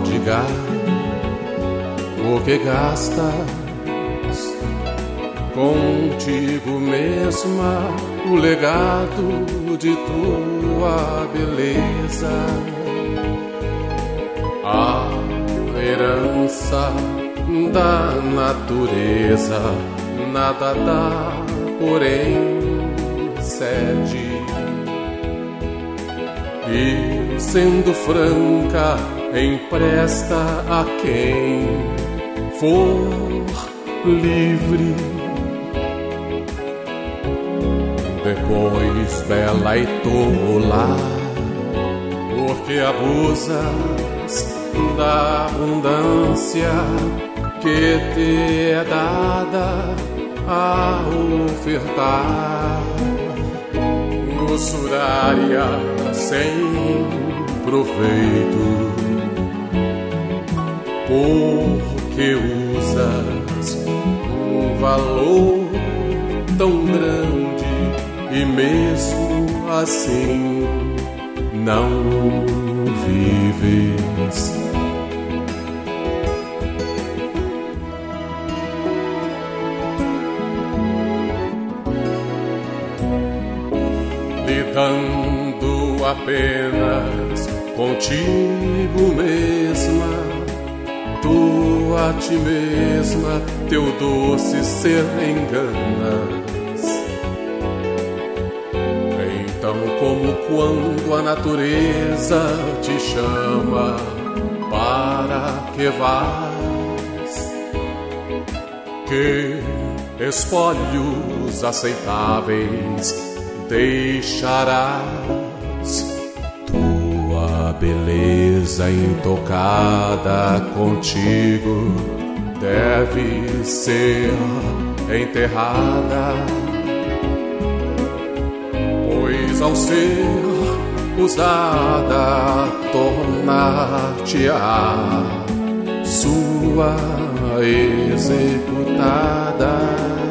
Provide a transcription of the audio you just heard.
pródiga, o que gastas contigo mesma, o legado de tua beleza, a herança da natureza, nada dá, porém cede. E sendo franca, empresta a quem for livre. Depois bela e tola, porque abusas da abundância que te é dada a ofertar. Usuraria sem proveito, porque usas um valor tão grande e mesmo assim não vives. Lidando apenas contigo mesma, tu a ti mesma teu doce ser enganas. Então, como quando a natureza te chama para que vás, que espólios aceitáveis deixarás. Tua beleza intocada contigo deve ser enterrada, pois ao ser usada tornar-te-á sua executada.